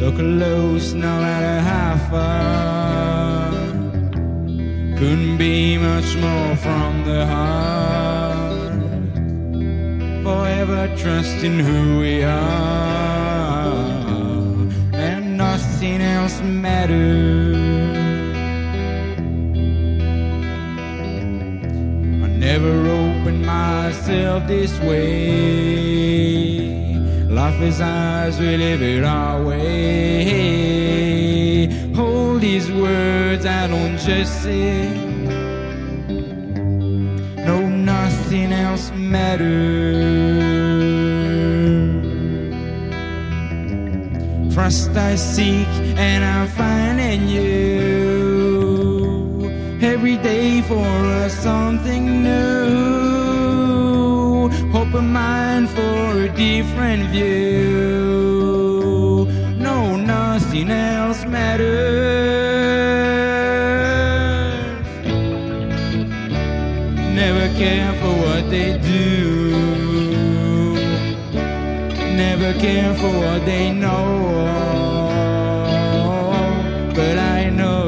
So close, no matter how far. Couldn't be much more from the heart. Forever trusting who we are, and nothing else matters. I never opened myself this way. Life is ours, we live it our way. Hold these words, I don't just say. No, nothing else matters. Trust I seek and I find in you. Every day for us something new. Open mind for a different view. No, nothing else matters. Never care for what they do. Never care for what they know. But I know.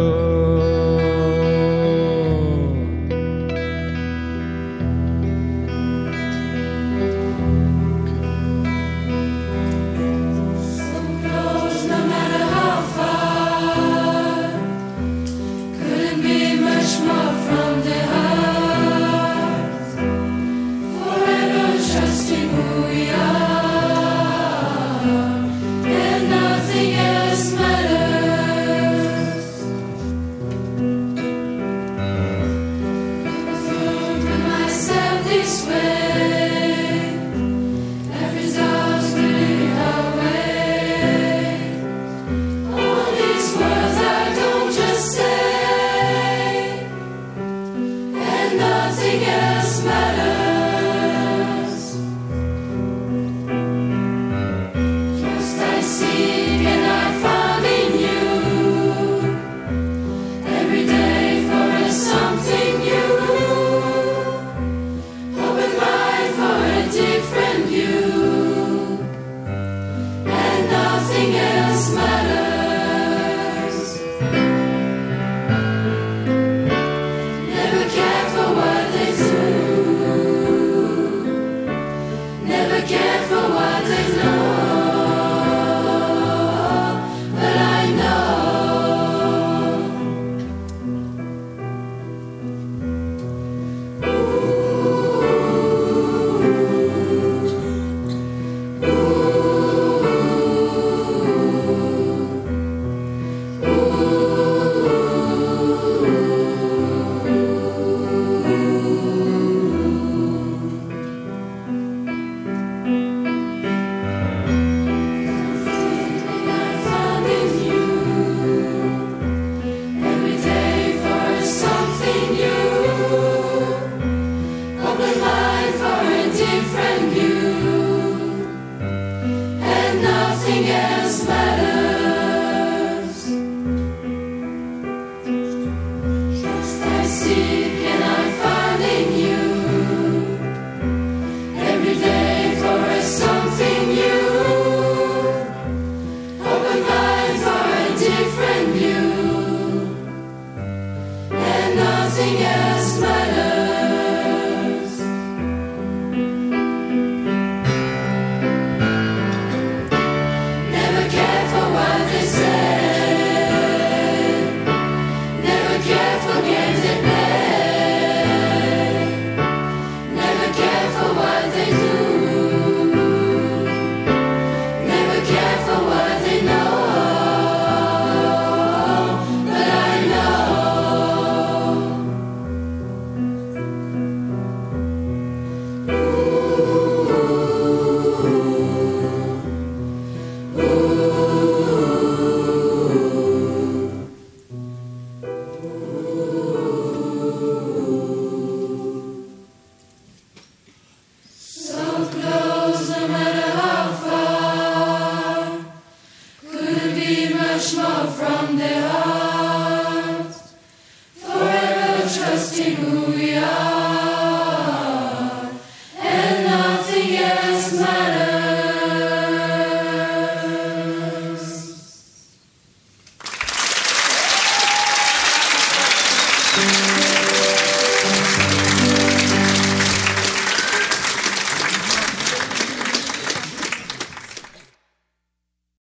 Much more from the heart.